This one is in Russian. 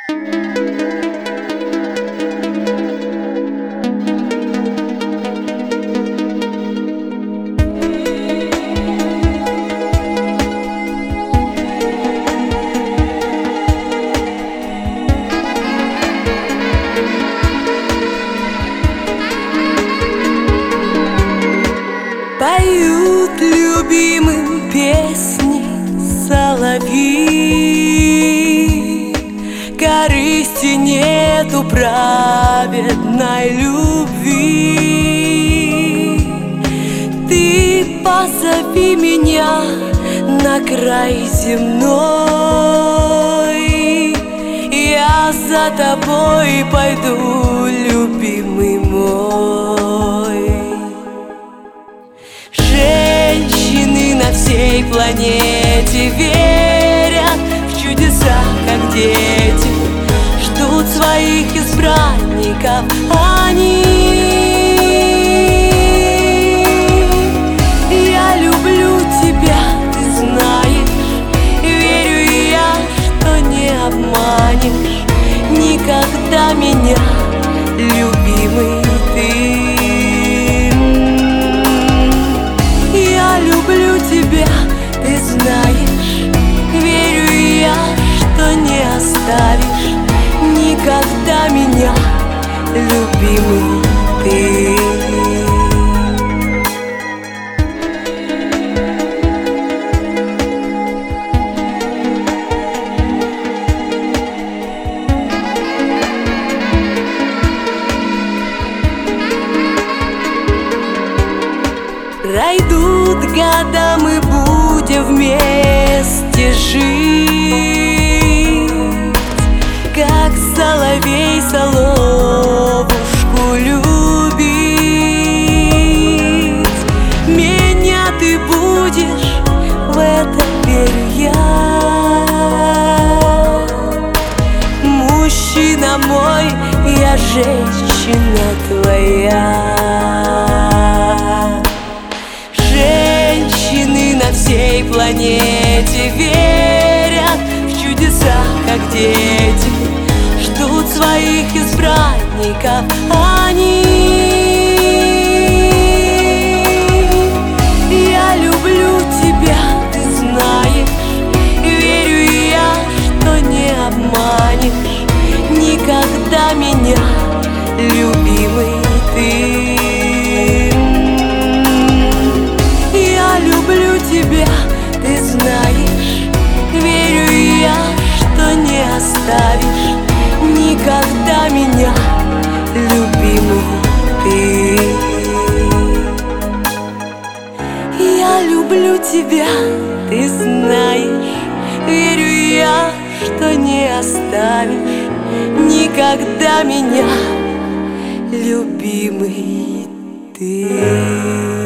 Поют любимым песни соловьи. Корысти нету праведной любви. Ты позови меня на край земной, я за тобой пойду, любимый мой. Женщины на всей планете верят в чудеса, как дети, ждут своих избранников они. Я люблю тебя, ты знаешь, верю я, что не обманешь никогда меня, любимый ты. Люблю тебя, ты знаешь, верю я, что не оставишь никогда меня, любимый ты. Пройдут года, мы будем вместе жить, как соловей соловушку любить. Меня ты будешь, в это верю я. Мужчина мой, я женщина твоя. Женщины на всей планете верят в чудеса, как дети, ждут своих избранников они. Я люблю тебя, ты знаешь, верю я, что не обманешь никогда меня, любимый ты. Тебя, ты знаешь, верю я, что не оставишь никогда меня, любимый ты. Я люблю тебя, ты знаешь, верю я, что не оставишь никогда меня, любимый ты.